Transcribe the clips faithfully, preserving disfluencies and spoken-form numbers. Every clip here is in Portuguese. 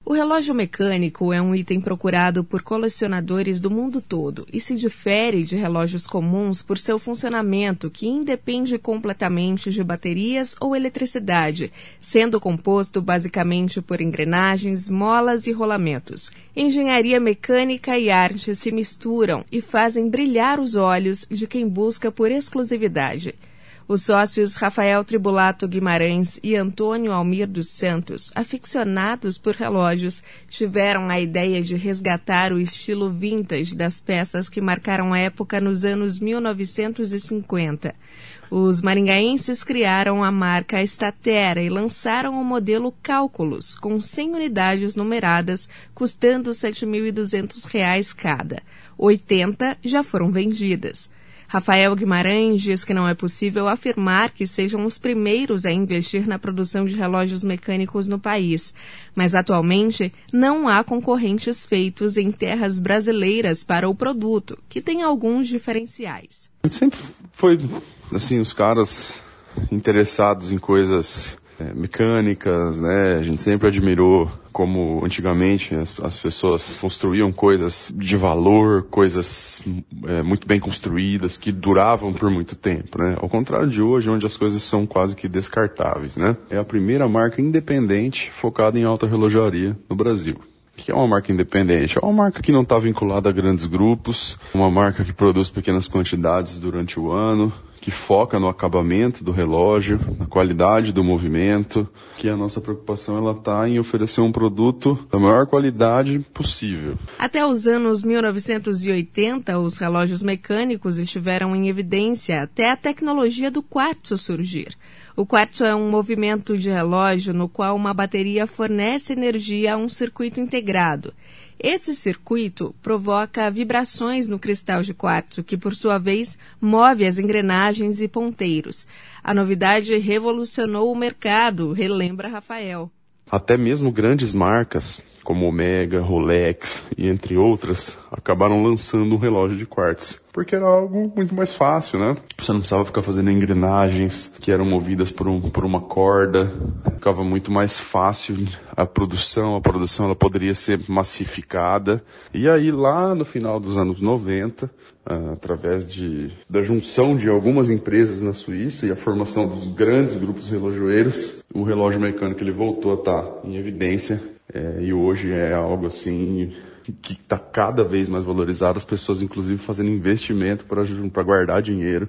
O relógio mecânico é um item procurado por colecionadores do mundo todo e se difere de relógios comuns por seu funcionamento, que independe completamente de baterias ou eletricidade, sendo composto basicamente por engrenagens, molas e rolamentos. Engenharia mecânica e arte se misturam e fazem brilhar os olhos de quem busca por exclusividade. Os sócios Rafael Tribulato Guimarães e Antônio Almir dos Santos, aficionados por relógios, tiveram a ideia de resgatar o estilo vintage das peças que marcaram a época nos anos mil novecentos e cinquenta. Os maringaenses criaram a marca Statera e lançaram o modelo Cálculos, com cem unidades numeradas, custando sete mil e duzentos reais cada. oitenta já foram vendidas. Rafael Guimarães diz que não é possível afirmar que sejam os primeiros a investir na produção de relógios mecânicos no país, mas atualmente não há concorrentes feitos em terras brasileiras para o produto, que tem alguns diferenciais. A gente sempre foi, assim, os caras interessados em coisas é, mecânicas, né? A gente sempre admirou como antigamente as, as pessoas construíam coisas de valor, coisas é, muito bem construídas, que duravam por muito tempo, né? Ao contrário de hoje, onde as coisas são quase que descartáveis, né? É a primeira marca independente focada em alta relojaria no Brasil. O que é uma marca independente? É uma marca que não está vinculada a grandes grupos, uma marca que produz pequenas quantidades durante o ano, que foca no acabamento do relógio, na qualidade do movimento, que a nossa preocupação ela está em oferecer um produto da maior qualidade possível. Até os anos mil novecentos e oitenta, os relógios mecânicos estiveram em evidência até a tecnologia do quartzo surgir. O quartzo é um movimento de relógio no qual uma bateria fornece energia a um circuito integrado. Esse circuito provoca vibrações no cristal de quartzo, que, por sua vez, move as engrenagens e ponteiros. A novidade revolucionou o mercado, relembra Rafael. Até mesmo grandes marcas, como Omega, Rolex e entre outras, acabaram lançando um relógio de quartzo. Porque era algo muito mais fácil, né? Você não precisava ficar fazendo engrenagens que eram movidas por, um, por uma corda. Ficava muito mais fácil a produção. A produção ela poderia ser massificada. E aí, lá no final dos anos noventa, uh, através de, da junção de algumas empresas na Suíça e a formação dos grandes grupos relojoeiros, o relógio mecânico ele voltou a estar em evidência. É, e hoje é algo assim que está cada vez mais valorizado, as pessoas inclusive fazendo investimento para guardar dinheiro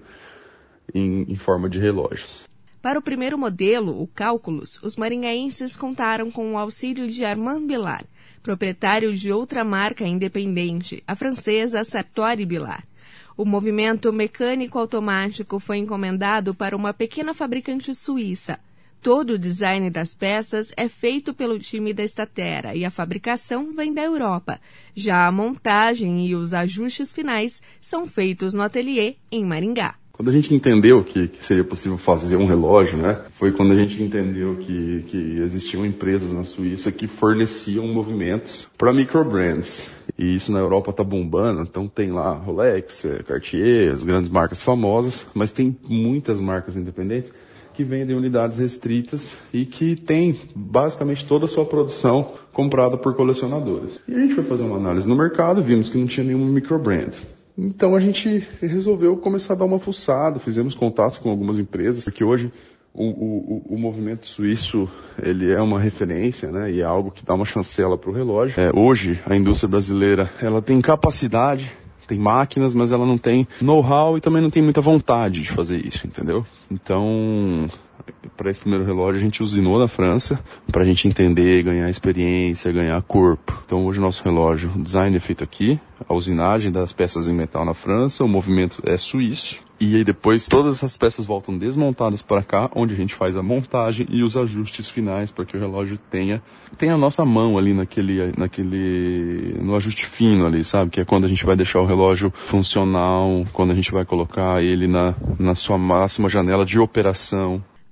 em, em forma de relógios. Para o primeiro modelo, o Cálculos, os maringaenses contaram com o auxílio de Armand Bilar, proprietário de outra marca independente, a francesa Sartori Bilar. O movimento mecânico automático foi encomendado para uma pequena fabricante suíça. Todo o design das peças é feito pelo time da Statera e a fabricação vem da Europa. Já a montagem e os ajustes finais são feitos no ateliê em Maringá. Quando a gente entendeu que, que seria possível fazer um relógio, né, foi quando a gente entendeu que, que existiam empresas na Suíça que forneciam movimentos para microbrands. E isso na Europa está bombando, então tem lá Rolex, Cartier, as grandes marcas famosas, mas tem muitas marcas independentes que vendem unidades restritas e que tem basicamente toda a sua produção comprada por colecionadores. E a gente foi fazer uma análise no mercado, vimos que não tinha nenhum microbrand. Então a gente resolveu começar a dar uma fuçada, fizemos contatos com algumas empresas, porque hoje o, o, o movimento suíço ele é uma referência, né, e é algo que dá uma chancela para o relógio. É, hoje a indústria brasileira ela tem capacidade, tem máquinas, mas ela não tem know-how e também não tem muita vontade de fazer isso, entendeu? Então, para esse primeiro relógio a gente usinou na França, para a gente entender, ganhar experiência, ganhar corpo. Então hoje o nosso relógio, o design é feito aqui, a usinagem das peças em metal na França, o movimento é suíço. E aí depois todas essas peças voltam desmontadas para cá, onde a gente faz a montagem e os ajustes finais para que o relógio tenha, tenha a nossa mão ali naquele, naquele, no ajuste fino ali, sabe? Que é quando a gente vai deixar o relógio funcional, quando a gente vai colocar ele na, na sua máxima janela de operação.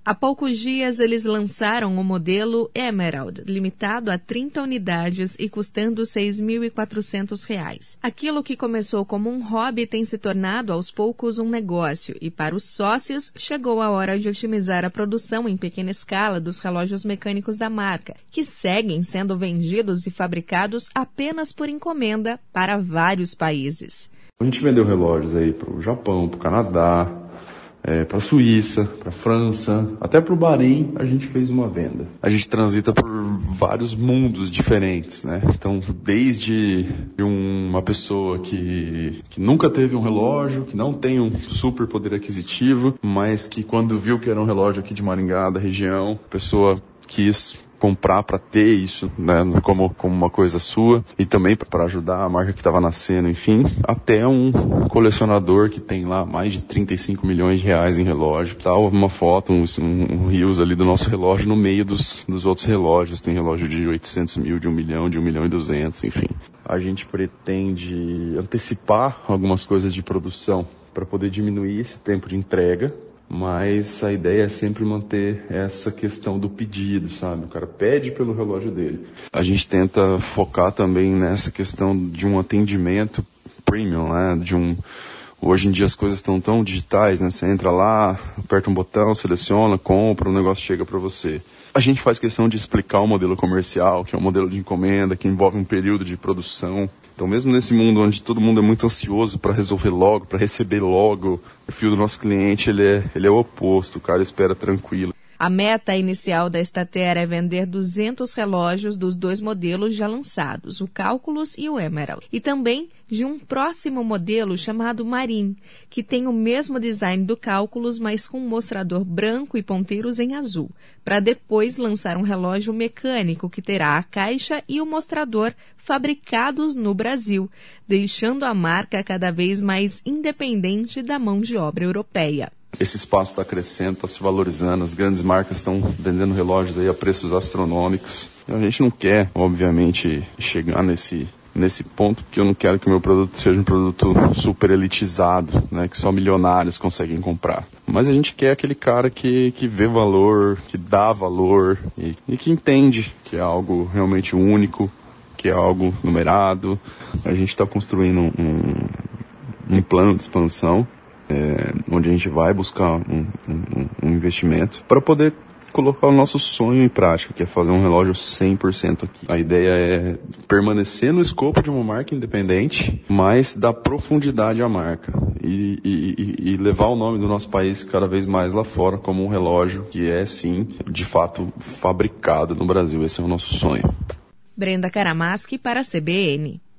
Há poucos dias, eles lançaram o modelo Emerald, limitado a trinta unidades e custando seis mil e quatrocentos reais. Aquilo que começou como um hobby tem se tornado aos poucos um negócio e, para os sócios, chegou a hora de otimizar a produção em pequena escala dos relógios mecânicos da marca, que seguem sendo vendidos e fabricados apenas por encomenda para vários países. A gente vendeu relógios aí para o Japão, para o Canadá, É, para a Suíça, para a França, até para o Bahrein a gente fez uma venda. A gente transita por vários mundos diferentes, né? Então, desde uma pessoa que, que nunca teve um relógio, que não tem um super poder aquisitivo, mas que quando viu que era um relógio aqui de Maringá, da região, a pessoa quis comprar para ter isso, né, como, como uma coisa sua, e também para ajudar a marca que estava nascendo, enfim, até um colecionador que tem lá mais de trinta e cinco milhões de reais em relógio, tal, uma foto, um, um rios ali do nosso relógio no meio dos, dos outros relógios, tem relógio de oitocentos mil, de um milhão, de um milhão e duzentos, enfim. A gente pretende antecipar algumas coisas de produção para poder diminuir esse tempo de entrega, mas a ideia é sempre manter essa questão do pedido, sabe? O cara pede pelo relógio dele. A gente tenta focar também nessa questão de um atendimento premium, né? De um... Hoje em dia as coisas estão tão digitais, né? Você entra lá, aperta um botão, seleciona, compra, o negócio chega para você. A gente faz questão de explicar o modelo comercial, que é um modelo de encomenda, que envolve um período de produção. Então, mesmo nesse mundo onde todo mundo é muito ansioso para resolver logo, para receber logo, o perfil do nosso cliente ele é, ele é o oposto, o cara espera tranquilo. A meta inicial da Stater é vender duzentos relógios dos dois modelos já lançados, o Cálculos e o Emerald, e também de um próximo modelo chamado Marine, que tem o mesmo design do Cálculos, mas com um mostrador branco e ponteiros em azul, para depois lançar um relógio mecânico que terá a caixa e o mostrador fabricados no Brasil, deixando a marca cada vez mais independente da mão de obra europeia. Esse espaço está crescendo, está se valorizando, as grandes marcas estão vendendo relógios aí a preços astronômicos. A gente não quer, obviamente, chegar nesse, nesse ponto, porque eu não quero que o meu produto seja um produto super elitizado, né, que só milionários conseguem comprar. Mas a gente quer aquele cara que, que vê valor, que dá valor e, e que entende que é algo realmente único, que é algo numerado. A gente está construindo um, um plano de expansão, É, onde a gente vai buscar um, um, um investimento para poder colocar o nosso sonho em prática, que é fazer um relógio cem por cento aqui. A ideia é permanecer no escopo de uma marca independente, mas dar profundidade à marca e, e, e levar o nome do nosso país cada vez mais lá fora como um relógio que é, sim, de fato, fabricado no Brasil. Esse é o nosso sonho. Brenda Karamaschi para a C B N.